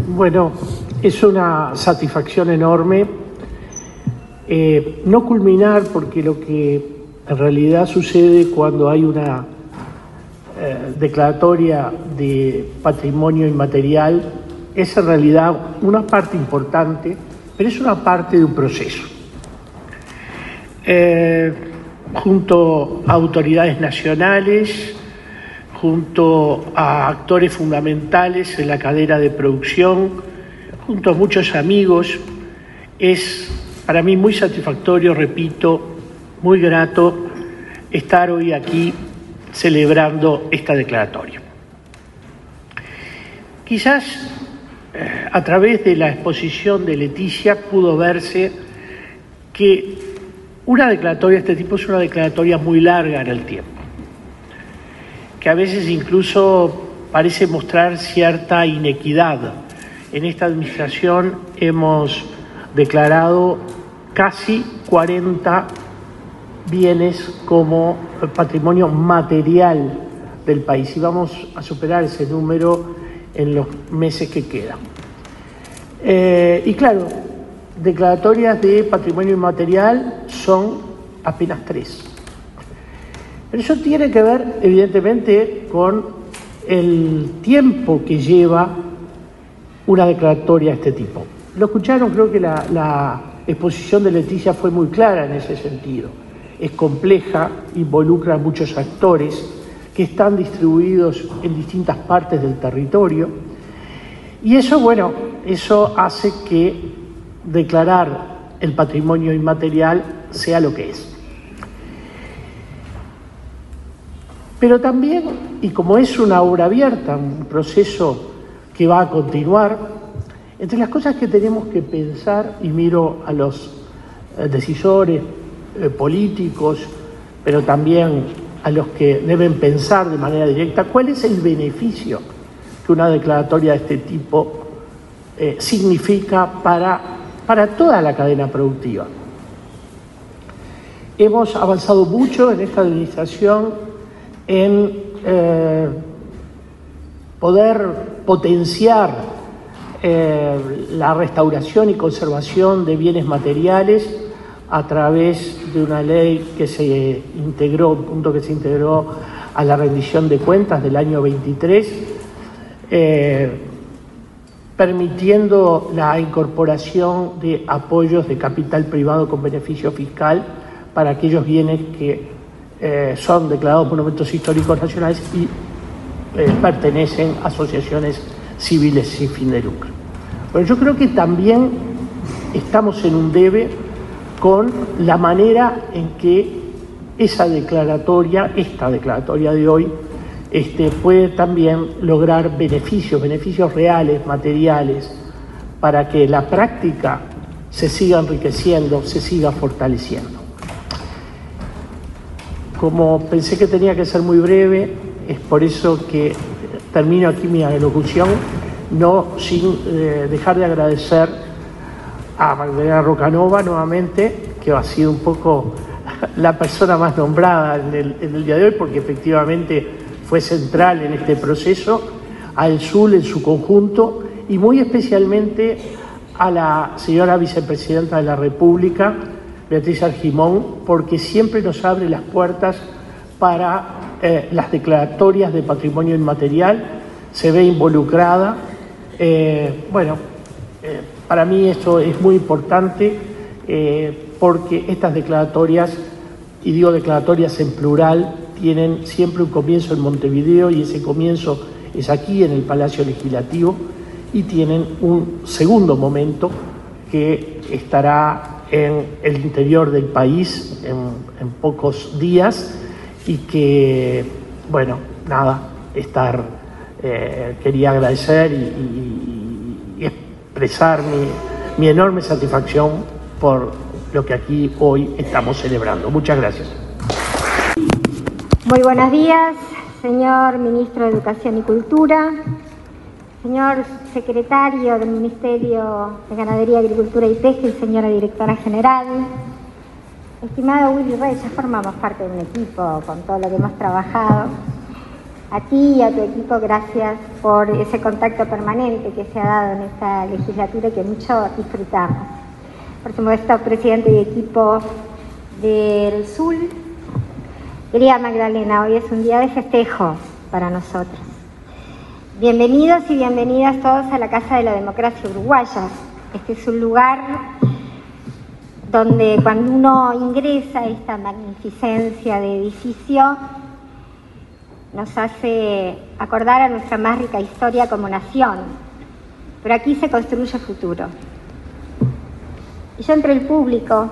Bueno, es una satisfacción enorme no culminar, porque lo que en realidad sucede cuando hay una declaratoria de patrimonio inmaterial es en realidad una parte importante, pero es una parte de un proceso. Junto a autoridades nacionales, junto a actores fundamentales en la cadena de producción, junto a muchos amigos, es para mí muy satisfactorio, repito, muy grato estar hoy aquí celebrando esta declaratoria. Quizás a través de la exposición de Leticia pudo verse que una declaratoria de este tipo es una declaratoria muy larga en el tiempo, que a veces incluso parece mostrar cierta inequidad. En esta administración hemos declarado casi 40 bienes como patrimonio material del país y vamos a superar ese número en los meses que quedan. Y claro, declaratorias de patrimonio inmaterial son apenas 3. Pero eso tiene que ver, evidentemente, con el tiempo que lleva una declaratoria de este tipo. Lo escucharon, creo que la exposición de Leticia fue muy clara en ese sentido. Es compleja, involucra a muchos actores que están distribuidos en distintas partes del territorio. Y eso, bueno, eso hace que declarar el patrimonio inmaterial sea lo que es. Pero también, y como es una obra abierta, un proceso que va a continuar, entre las cosas que tenemos que pensar, y miro a los decisores políticos, pero también a los que deben pensar de manera directa, ¿cuál es el beneficio que una declaratoria de este tipo significa para toda la cadena productiva? Hemos avanzado mucho en esta administración en poder potenciar la restauración y conservación de bienes materiales a través de una ley que se integró, un punto que se integró a la rendición de cuentas del año 23, permitiendo la incorporación de apoyos de capital privado con beneficio fiscal para aquellos bienes que son declarados monumentos históricos nacionales y pertenecen a asociaciones civiles sin fin de lucro. Pero yo creo que también estamos en un debe con la manera en que esta declaratoria de hoy, puede también lograr beneficios reales, materiales, para que la práctica se siga enriqueciendo, se siga fortaleciendo. Como pensé que tenía que ser muy breve, es por eso que termino aquí mi alocución, no sin dejar de agradecer a Magdalena Rocanova nuevamente, que ha sido un poco la persona más nombrada en el día de hoy, porque efectivamente fue central en este proceso, al SUL en su conjunto y muy especialmente a la señora vicepresidenta de la República, Beatriz Argimón, porque siempre nos abre las puertas para las declaratorias de patrimonio inmaterial, se ve involucrada. Para mí esto es muy importante porque estas declaratorias, y digo declaratorias en plural, tienen siempre un comienzo en Montevideo y ese comienzo es aquí en el Palacio Legislativo y tienen un segundo momento que estará en el interior del país en pocos días y que, quería agradecer y expresar mi enorme satisfacción por lo que aquí hoy estamos celebrando. Muchas gracias. Muy buenos días, señor Ministro de Educación y Cultura, señor Secretario del Ministerio de Ganadería, Agricultura y Pesca y señora Directora General. Estimado Willy Reyes, ya formamos parte de un equipo con todo lo que hemos trabajado. A ti y a tu equipo, gracias por ese contacto permanente que se ha dado en esta legislatura y que mucho disfrutamos. Por supuesto, presidente y equipo del SUL. Querida Magdalena, hoy es un día de festejo para nosotros. Bienvenidos y bienvenidas todos a la Casa de la Democracia Uruguaya. Este es un lugar donde cuando uno ingresa a esta magnificencia de edificio, nos hace acordar a nuestra más rica historia como nación. Pero aquí se construye futuro. Y yo entre el público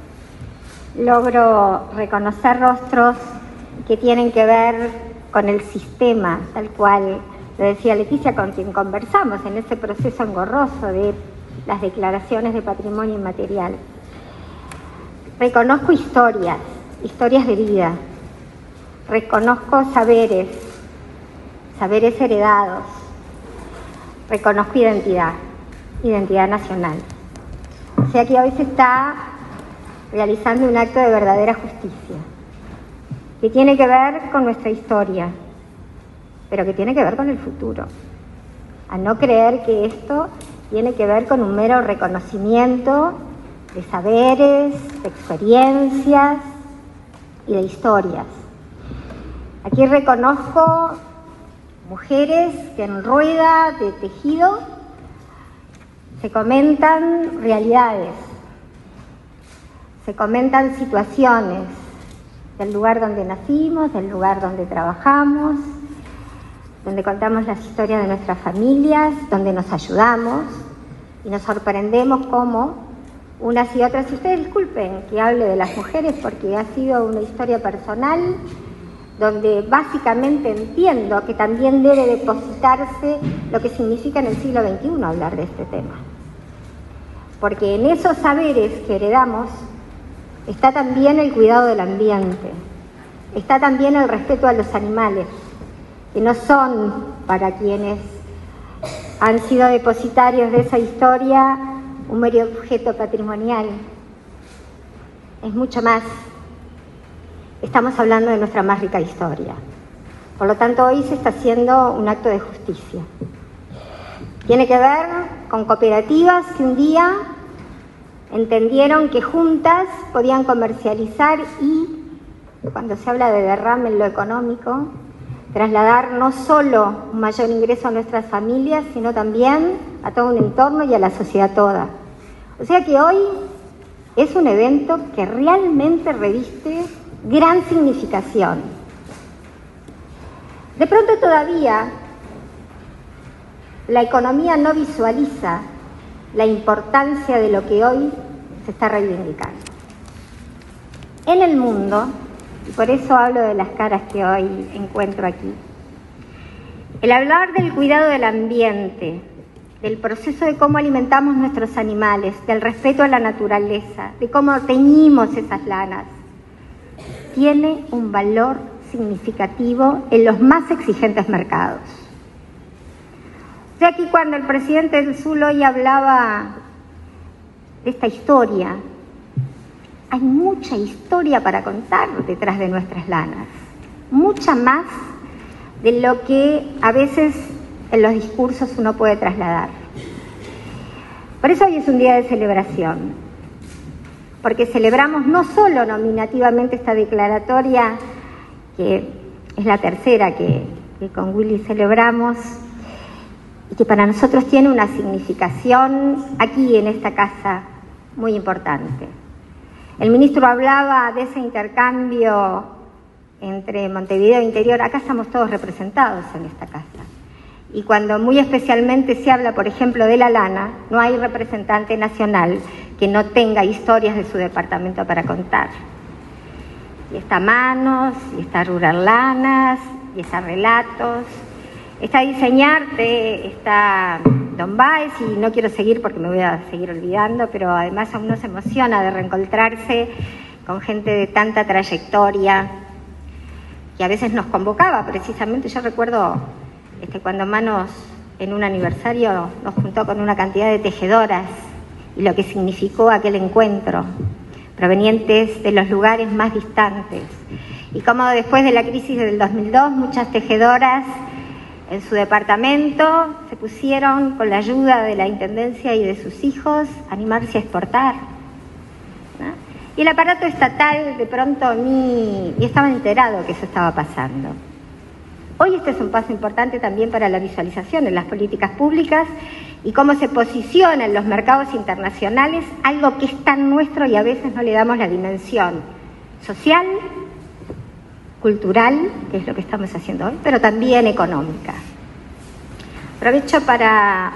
logro reconocer rostros que tienen que ver con el sistema, tal cual lo decía Leticia, con quien conversamos en ese proceso engorroso de las declaraciones de patrimonio inmaterial. Reconozco historias de vida. Reconozco saberes heredados. Reconozco identidad nacional. O sea que hoy se está realizando un acto de verdadera justicia, que tiene que ver con nuestra historia, pero que tiene que ver con el futuro. A no creer que esto tiene que ver con un mero reconocimiento de saberes, de experiencias y de historias. Aquí reconozco mujeres que en rueda de tejido se comentan realidades, se comentan situaciones del lugar donde nacimos, del lugar donde trabajamos, donde contamos las historias de nuestras familias, donde nos ayudamos y nos sorprendemos cómo unas y otras, y ustedes disculpen que hable de las mujeres porque ha sido una historia personal donde básicamente entiendo que también debe depositarse lo que significa en el siglo XXI hablar de este tema. Porque en esos saberes que heredamos está también el cuidado del ambiente, está también el respeto a los animales, que no son para quienes han sido depositarios de esa historia un mero objeto patrimonial. Es mucho más. Estamos hablando de nuestra más rica historia. Por lo tanto, hoy se está haciendo un acto de justicia. Tiene que ver con cooperativas que un día entendieron que juntas podían comercializar y, cuando se habla de derrame en lo económico, trasladar no solo un mayor ingreso a nuestras familias, sino también a todo un entorno y a la sociedad toda. O sea que hoy es un evento que realmente reviste gran significación. De pronto todavía la economía no visualiza la importancia de lo que hoy se está reivindicando. En el mundo, y por eso hablo de las caras que hoy encuentro aquí, el hablar del cuidado del ambiente, del proceso de cómo alimentamos nuestros animales, del respeto a la naturaleza, de cómo teñimos esas lanas, tiene un valor significativo en los más exigentes mercados. O sea, aquí cuando el presidente del SUL hoy hablaba de esta historia, hay mucha historia para contar detrás de nuestras lanas, mucha más de lo que a veces en los discursos uno puede trasladar. Por eso hoy es un día de celebración, porque celebramos no solo nominativamente esta declaratoria, que es la tercera que con Willy celebramos, y que para nosotros tiene una significación aquí en esta casa muy importante. El ministro hablaba de ese intercambio entre Montevideo e Interior. Acá estamos todos representados en esta casa. Y cuando muy especialmente se habla, por ejemplo, de la lana, no hay representante nacional que no tenga historias de su departamento para contar. Y está Manos, y está Rural Lanas, y está Relatos, está Diseñarte, está Don Báez, y no quiero seguir porque me voy a seguir olvidando, pero además a uno se emociona de reencontrarse con gente de tanta trayectoria que a veces nos convocaba precisamente. Yo recuerdo cuando Manos en un aniversario nos juntó con una cantidad de tejedoras y lo que significó aquel encuentro, provenientes de los lugares más distantes. y cómo después de la crisis del 2002 muchas tejedoras en su departamento se pusieron, con la ayuda de la Intendencia y de sus hijos, a animarse a exportar, ¿no? Y el aparato estatal de pronto ni estaba enterado que eso estaba pasando. Hoy este es un paso importante también para la visualización en las políticas públicas y cómo se posiciona en los mercados internacionales algo que es tan nuestro y a veces no le damos la dimensión social, cultural, que es lo que estamos haciendo hoy, pero también económica. Aprovecho para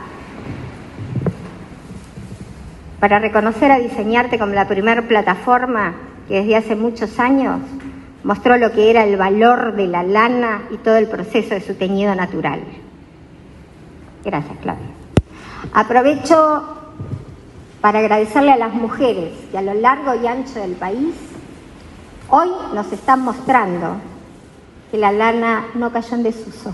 reconocer a Diseñarte como la primera plataforma que desde hace muchos años mostró lo que era el valor de la lana y todo el proceso de su teñido natural. Gracias, Claudia. Aprovecho para agradecerle a las mujeres que a lo largo y ancho del país hoy nos están mostrando que la lana no cayó en desuso,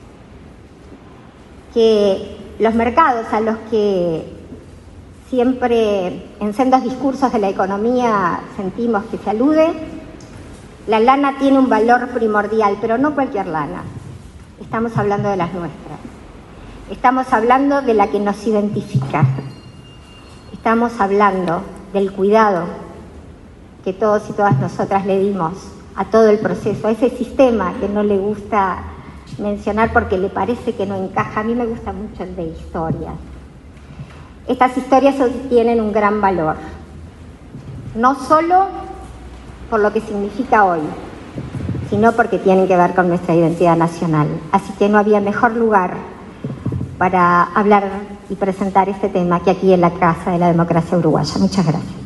que los mercados a los que siempre en sendos discursos de la economía sentimos que se alude, la lana tiene un valor primordial, pero no cualquier lana. Estamos hablando de las nuestras. Estamos hablando de la que nos identifica. Estamos hablando del cuidado que todos y todas nosotras le dimos a todo el proceso, a ese sistema que no le gusta mencionar porque le parece que no encaja. A mí me gusta mucho el de historias. Estas historias tienen un gran valor, no solo por lo que significa hoy, sino porque tienen que ver con nuestra identidad nacional. Así que no había mejor lugar para hablar y presentar este tema que aquí en la Casa de la Democracia Uruguaya. Muchas gracias.